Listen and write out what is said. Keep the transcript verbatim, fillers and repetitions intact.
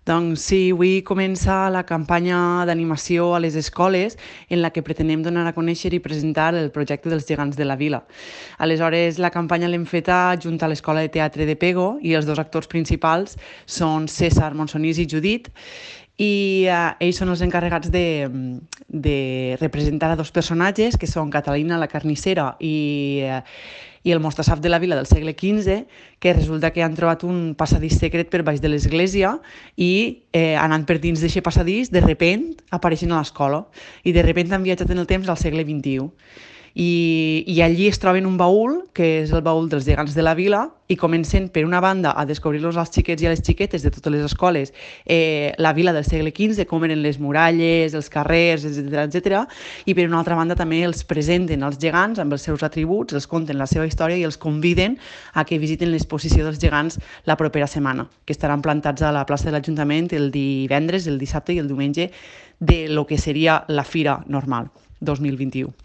Doncs sí, avui comença la campanya d'animació a les escoles en la que pretenem donar a conèixer i presentar el projecte dels gegants de la vila. Aleshores, la campanya l'hem feta junt a l'Escola de Teatre de Pego i els dos actors principals són César Monsonís i Judit, i eh, ells són els encarregats de, de representar a dos personatges que són Catalina la carnissera i, eh, i el mostassaf de la vila del segle quinze, que resulta que han trobat un passadís secret per baix de l'església i eh, anant per dins d'aquest passadís, de repent apareixen a l'escola i de repent han viatjat en el temps al segle vint-i-u. I, i allí es troben un baúl, que és el baúl dels gegants de la vila, i comencen, per una banda, a descobrir-los als xiquets i a les xiquetes de totes les escoles eh, la vila del segle quinze, com eren les muralles, els carrers, etcètera, etcètera, i per una altra banda també els presenten als gegants amb els seus atributs, els conten la seva història i els conviden a que visiten l'exposició dels gegants la propera setmana, que estaran plantats a la plaça de l'Ajuntament el divendres, el dissabte i el diumenge de lo que seria la fira normal dos mil vint-i-u.